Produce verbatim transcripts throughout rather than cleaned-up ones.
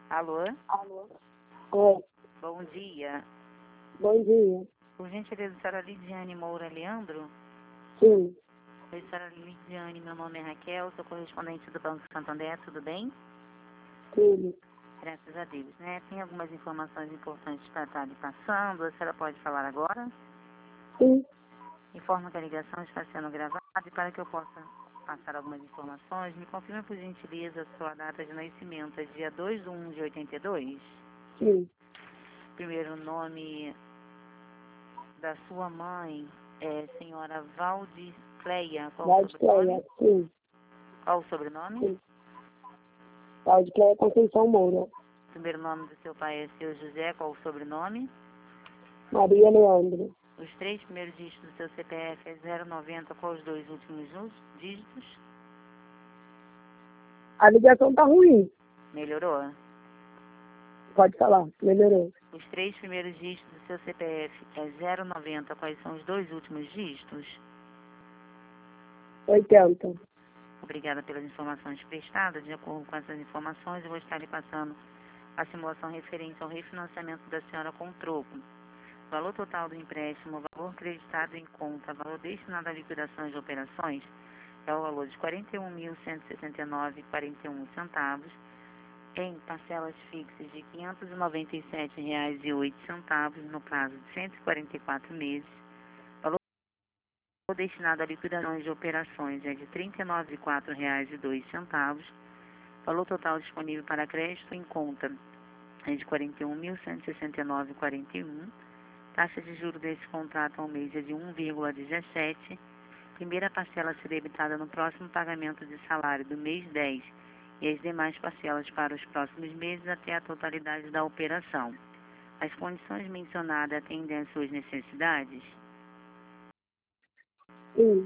Alô? Alô? Oi, Bom dia. bom dia. Por gentileza, senhora Lidiane Moura Leandro? Sim, Oi, senhora Lidiane, meu nome é Raquel, sou correspondente do Banco Santander, tudo bem? tudo. Graças a Deus, né? Tem algumas informações importantes para estar lhe passando, a senhora pode falar agora? Sim, Informo que a ligação está sendo gravada e para que eu possa passar algumas informações, me confirme por gentileza a sua data de nascimento, é dia dois de um de oitenta e dois? sim. Primeiro nome da sua mãe é senhora Valdicleia, qual o Valde sobrenome? Cleia, sim, Qual o sobrenome? sim. Valde Cleia Conceição Moura. Primeiro nome do seu pai é seu José, qual o sobrenome? Maria Leandro. Os três primeiros dígitos do seu C P F é zero noventa, qual os dois últimos dígitos? A ligação tá ruim. Melhorou? Pode falar, melhorou. Os três primeiros dígitos do seu C P F é zero noventa, quais são os dois últimos dígitos? oitenta. Obrigada pelas informações prestadas. De acordo com essas informações, eu vou estar lhe passando a simulação referente ao refinanciamento da senhora com troco. Valor total do empréstimo, valor creditado em conta, valor destinado à liquidação de operações é o valor de quarenta e um mil cento e sessenta e nove reais e quarenta e um centavos, em parcelas fixas de quinhentos e noventa e sete reais e oito centavos no prazo de cento e quarenta e quatro meses. Valor destinado à liquidação de operações é de trinta e nove mil e quatro reais e dois centavos. Valor total disponível para crédito em conta é de quarenta e um mil cento e sessenta e nove reais e quarenta e um centavos. Taxa de juros desse contrato ao mês é de um vírgula dezessete. Primeira parcela a ser debitada no próximo pagamento de salário do mês dez e as demais parcelas para os próximos meses até a totalidade da operação. As condições mencionadas atendem às suas necessidades? Sim,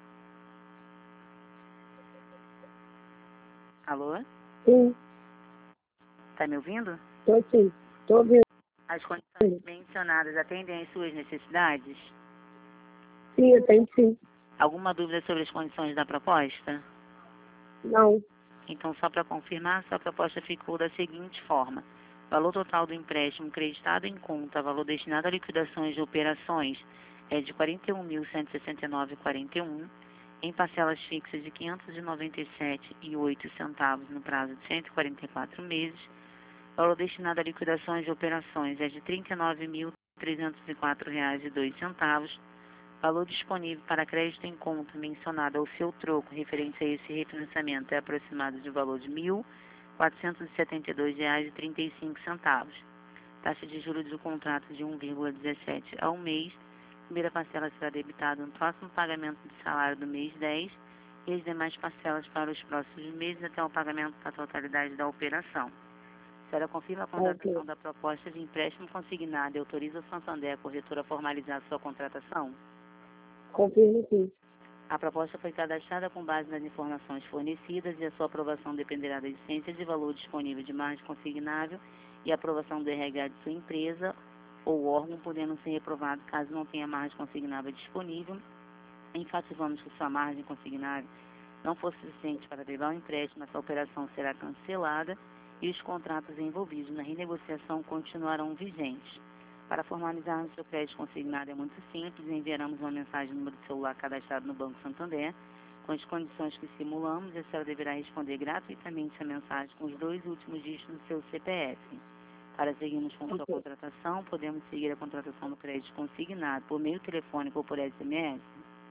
Alô? sim. Está me ouvindo? Tô sim. Tô ouvindo. As condições mencionadas atendem às suas necessidades? Sim, eu tenho sim. Alguma dúvida sobre as condições da proposta? Não. Então, só para confirmar, sua proposta ficou da seguinte forma. Valor total do empréstimo creditado em conta, valor destinado a liquidações de operações, é de quarenta e um mil cento e sessenta e nove reais e quarenta e um centavos, em parcelas fixas de quinhentos e noventa e sete reais e oito centavos no prazo de cento e quarenta e quatro meses. Valor destinado a liquidações de operações é de trinta e nove mil trezentos e quatro reais e dois centavos. Valor disponível para crédito em conta mencionado ao seu troco referente a esse refinanciamento é aproximado de valor de mil quatrocentos e setenta e dois reais e trinta e cinco centavos. Taxa de juros do contrato de um vírgula dezessete ao mês. Primeira parcela será debitada no próximo pagamento de salário do mês dez e as demais parcelas para os próximos meses até o pagamento da totalidade da operação. A senhora confirma a contratação Ok. da proposta de empréstimo consignado e autoriza o Santander, a corretora, a formalizar sua contratação? Confirmo sim. A proposta foi cadastrada com base nas informações fornecidas e a sua aprovação dependerá da existência de valor disponível de margem consignável e a aprovação do R H de sua empresa ou órgão, podendo ser reprovado caso não tenha margem consignável disponível. Enfatizamos que sua margem consignável não for suficiente para levar o empréstimo, essa operação será cancelada e os contratos envolvidos na renegociação continuarão vigentes. Para formalizar o seu crédito consignado é muito simples, enviaremos uma mensagem no número de celular cadastrado no Banco Santander, com as condições que simulamos, e a senhora deverá responder gratuitamente a mensagem com os dois últimos dígitos do seu C P F. Para seguirmos com sua Ok. contratação, podemos seguir a contratação do crédito consignado por meio telefônico ou por S M S.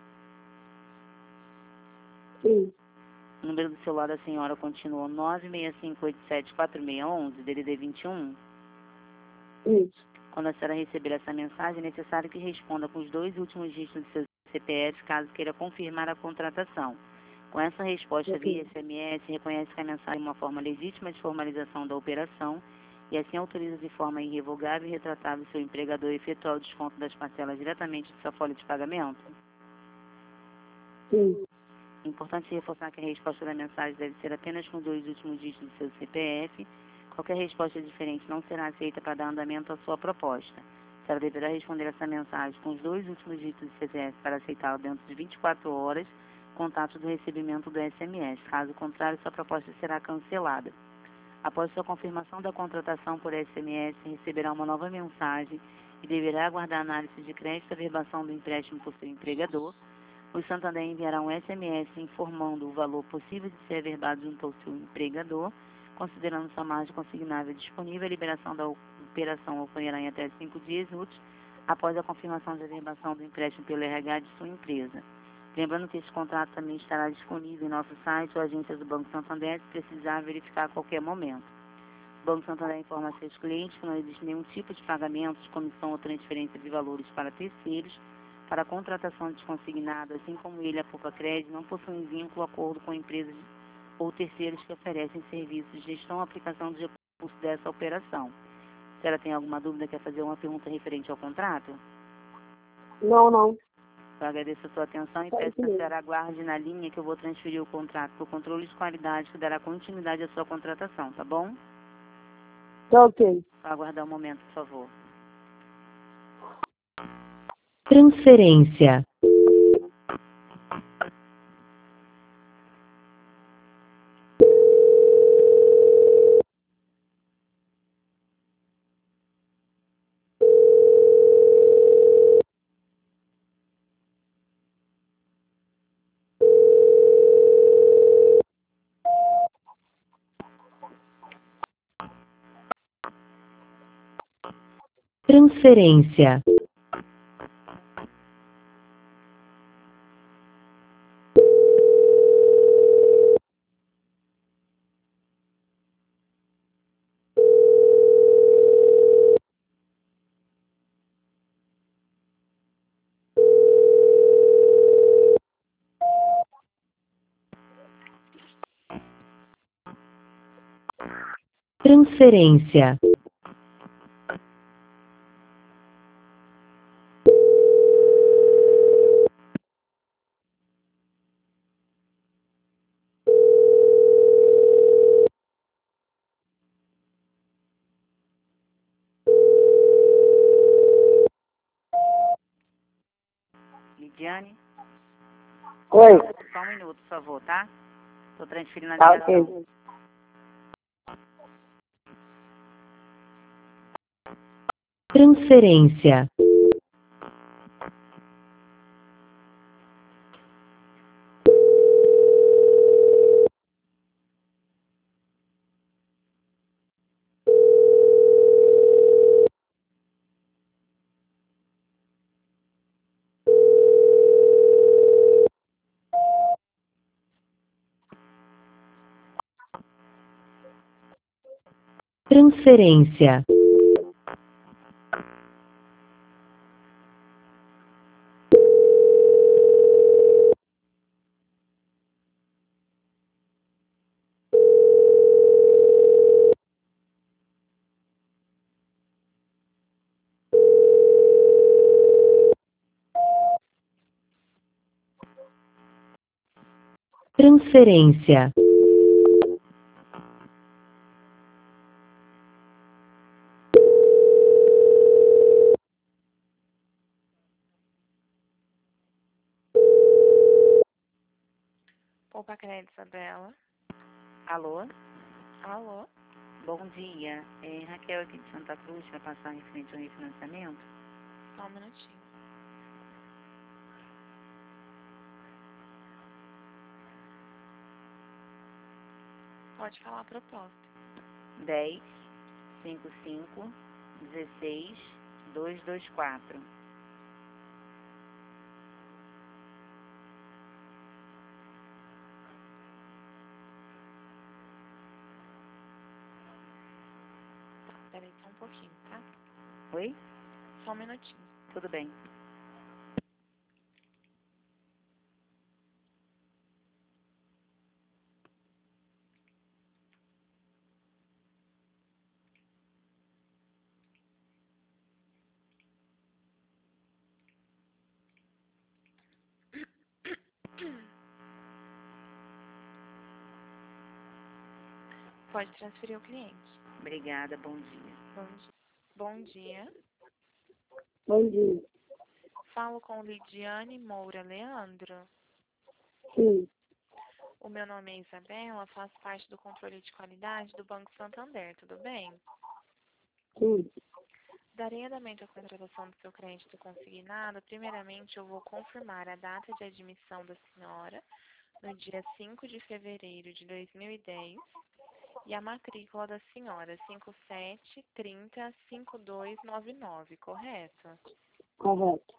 Sim, O número do celular da senhora continua nove seis cinco oito sete quatro seis um um, D D D vinte e um. isso. Quando a senhora receber essa mensagem, é necessário que responda com os dois últimos dígitos do seu C P F, caso queira confirmar a contratação. Com essa resposta via Ok. S M S, reconhece que a mensagem é uma forma legítima de formalização da operação e assim autoriza de forma irrevogável e retratável seu empregador a efetuar o desconto das parcelas diretamente de sua folha de pagamento. Sim, É importante reforçar que a resposta da mensagem deve ser apenas com os dois últimos dígitos do seu C P F. Qualquer resposta diferente não será aceita para dar andamento à sua proposta. A senhora deverá responder essa mensagem com os dois últimos dígitos do C P F para aceitá-la dentro de vinte e quatro horas, contato do recebimento do S M S. Caso contrário, sua proposta será cancelada. Após sua confirmação da contratação por S M S, receberá uma nova mensagem e deverá aguardar a análise de crédito e averbação do empréstimo por seu empregador. O Santander enviará um S M S informando o valor possível de ser averbado junto ao seu empregador, considerando sua margem consignável disponível. A liberação da operação ocorrerá em até cinco dias úteis após a confirmação de averbação do empréstimo pelo R H de sua empresa. Lembrando que esse contrato também estará disponível em nosso site ou agência do Banco Santander, se precisar verificar a qualquer momento. O Banco Santander informa a seus clientes que não existe nenhum tipo de pagamento de comissão ou transferência de valores para terceiros. Para a contratação de consignado, assim como ele, a Poupa Crédito, não possuem vínculo ou acordo com empresas ou terceiros que oferecem serviços de gestão ou aplicação dos recursos dessa operação. Se ela tem alguma dúvida, quer fazer uma pergunta referente ao contrato? Não, não. Eu agradeço a sua atenção e Só peço isso que a mesmo. senhora aguarde na linha que eu vou transferir o contrato para o controle de qualidade que dará continuidade à sua contratação, tá bom? Tá ok. Vou aguardar um momento, por favor. Transferência. Transferência. Transferência. Lidiane, Oi. só um minuto, por favor, tá? Estou transferindo a Tá ligação. ok. Transferência. Transferência. Transferência. Poupa Crédito, Isabela. Alô? Alô? Bom dia. É Raquel aqui de Santa Cruz, para passar em frente ao refinanciamento. Só um minutinho. Pode falar a proposta. dez, cinquenta e cinco, dezesseis, duzentos e vinte e quatro. Tá, peraí só um pouquinho, tá? Oi? Só um minutinho. Tudo bem. Pode transferir o cliente. Obrigada, bom dia. Bom dia. Bom dia. Bom dia. Falo com Lidiane Moura Leandro. Sim. O O meu nome é Isabela, faço parte do controle de qualidade do Banco Santander, tudo bem? Sim. Darei andamento à contratação do seu crédito consignado. Primeiramente, eu vou confirmar a data de admissão da senhora no dia cinco de fevereiro de dois mil e dez e a matrícula da senhora cinco sete trinta cinco dois nove nove, correto? Correto.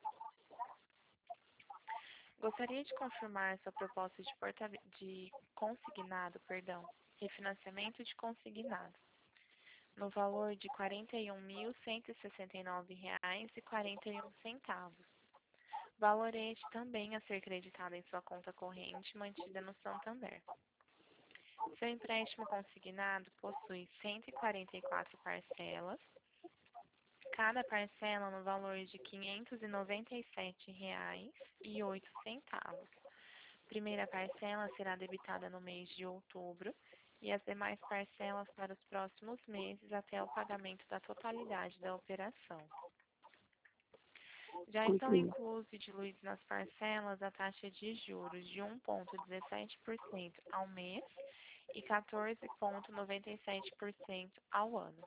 Gostaria de confirmar sua proposta de, porta... de consignado, perdão, refinanciamento de consignado, no valor de quarenta e um mil cento e sessenta e nove reais e quarenta e um centavos. Valor este também a ser creditado em sua conta corrente mantida no Santander. Seu empréstimo consignado possui cento e quarenta e quatro parcelas, cada parcela no valor de quinhentos e noventa e sete reais e oito centavos. Primeira parcela será debitada no mês de outubro e as demais parcelas para os próximos meses até o pagamento da totalidade da operação. Já estão inclusos e diluídos nas parcelas a taxa de juros de um vírgula dezessete por cento ao mês e quatorze vírgula noventa e sete por cento ao ano.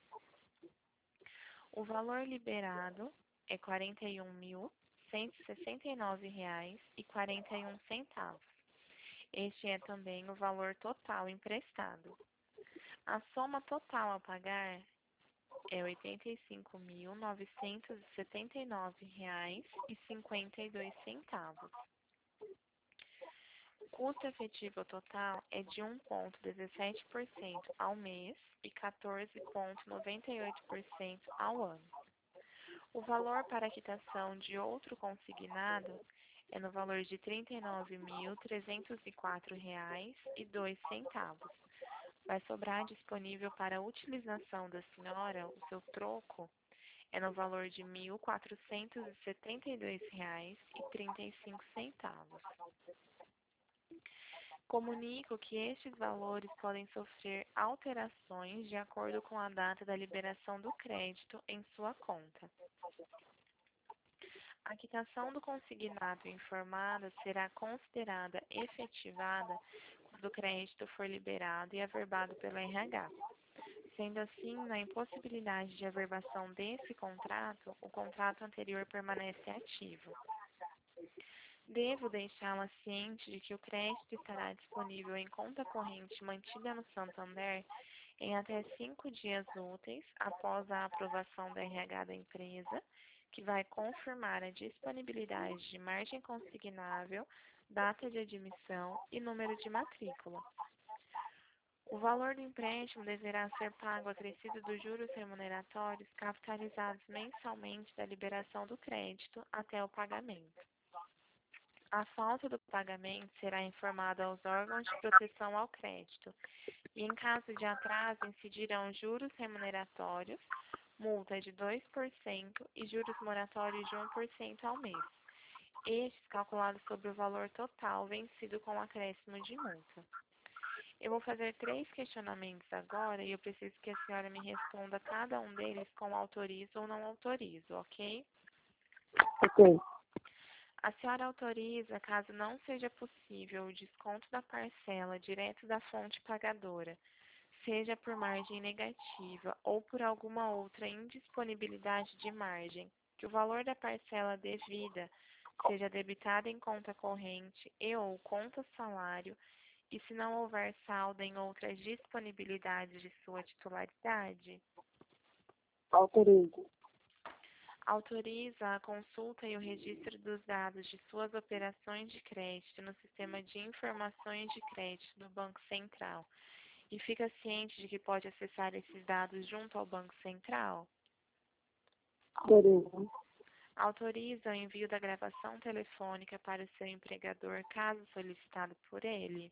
O valor liberado é quarenta e um mil cento e sessenta e nove reais e quarenta e um centavos. Este é também o valor total emprestado. A soma total a pagar é oitenta e cinco mil novecentos e setenta e nove reais e cinquenta e dois centavos. Custo efetivo total é de um vírgula dezessete por cento ao mês e quatorze vírgula noventa e oito por cento ao ano. O valor para a quitação de outro consignado é no valor de trinta e nove mil trezentos e quatro reais e dois centavos. Vai sobrar disponível para a utilização da senhora o seu troco é no valor de mil quatrocentos e setenta e dois reais e trinta e cinco centavos. Comunico que estes valores podem sofrer alterações de acordo com a data da liberação do crédito em sua conta. A quitação do consignado informado será considerada efetivada quando o crédito for liberado e averbado pelo R H. Sendo assim, na impossibilidade de averbação desse contrato, o contrato anterior permanece ativo. Devo deixá-la ciente de que o crédito estará disponível em conta corrente mantida no Santander em até cinco dias úteis após a aprovação do R H da empresa, que vai confirmar a disponibilidade de margem consignável, data de admissão e número de matrícula. O valor do empréstimo deverá ser pago acrescido dos juros remuneratórios capitalizados mensalmente da liberação do crédito até o pagamento. A falta do pagamento será informada aos órgãos de proteção ao crédito e, em caso de atraso, incidirão juros remuneratórios, multa de dois por cento e juros moratórios de um por cento ao mês, estes calculados sobre o valor total vencido com acréscimo de multa. Eu vou fazer três questionamentos agora e eu preciso que a senhora me responda cada um deles com autorizo ou não autorizo, ok? Ok. A senhora autoriza, caso não seja possível o desconto da parcela direto da fonte pagadora, seja por margem negativa ou por alguma outra indisponibilidade de margem, que o valor da parcela devida seja debitado em conta corrente e ou conta salário, e se não houver saldo em outras disponibilidades de sua titularidade? Autorizo. Autoriza a consulta e o registro dos dados de suas operações de crédito no Sistema de Informações de Crédito do Banco Central e fica ciente de que pode acessar esses dados junto ao Banco Central? Autorizo. Autoriza o envio da gravação telefônica para o seu empregador, caso solicitado por ele?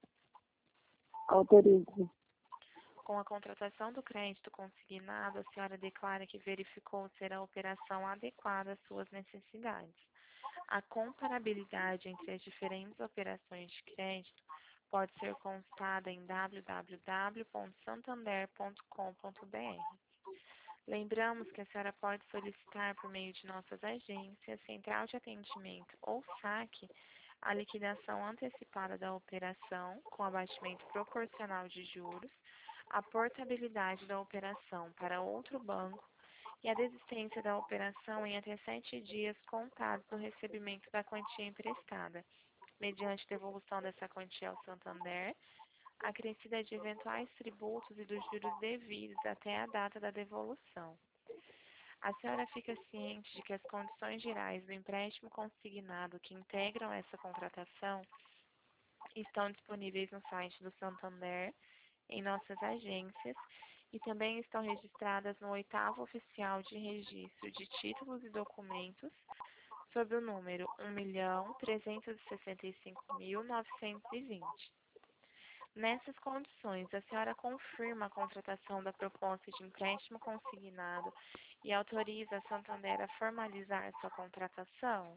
Autorizo. Com a contratação do crédito consignado, a senhora declara que verificou ser a operação adequada às suas necessidades. A comparabilidade entre as diferentes operações de crédito pode ser consultada em w w w ponto santander ponto com ponto b r. Lembramos que a senhora pode solicitar por meio de nossas agências, central de atendimento ou saque, a liquidação antecipada da operação com abatimento proporcional de juros, a portabilidade da operação para outro banco e a desistência da operação em até sete dias contados do recebimento da quantia emprestada, mediante devolução dessa quantia ao Santander, acrescida de eventuais tributos e dos juros devidos até a data da devolução. A senhora fica ciente de que as condições gerais do empréstimo consignado que integram essa contratação estão disponíveis no site do Santander, em nossas agências, e também estão registradas no oitavo oficial de registro de títulos e documentos, sob o número um milhão trezentos e sessenta e cinco mil novecentos e vinte. Nessas condições, a senhora confirma a contratação da proposta de empréstimo consignado e autoriza a Santander a formalizar sua contratação?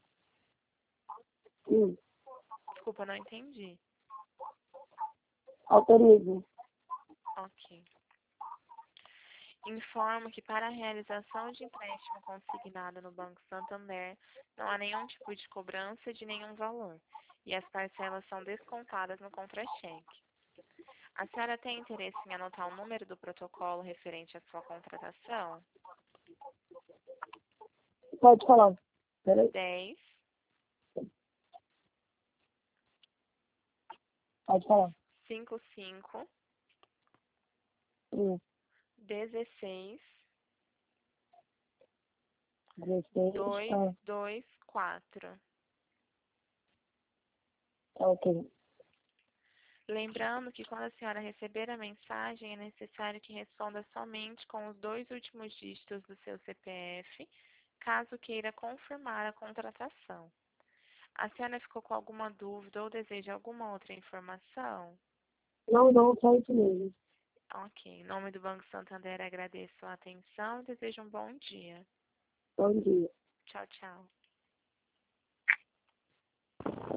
Sim. Desculpa, não entendi. Autorizo. Ok. Informo que para a realização de empréstimo consignado no Banco Santander não há nenhum tipo de cobrança de nenhum valor e as parcelas são descontadas no contra-cheque. A senhora tem interesse em anotar o número do protocolo referente à sua contratação? Pode falar. Peraí. dez, Pode falar. cinquenta e cinco, Sim. dezesseis, dezesseis. dois, Ah, dois, quatro. tá ok. Lembrando que quando a senhora receber a mensagem, é necessário que responda somente com os dois últimos dígitos do seu C P F, caso queira confirmar a contratação. A senhora ficou com alguma dúvida ou deseja alguma outra informação? Não, não, só isso mesmo. Ok. Em nome do Banco Santander, agradeço a atenção e desejo um bom dia. Bom dia. Tchau, tchau.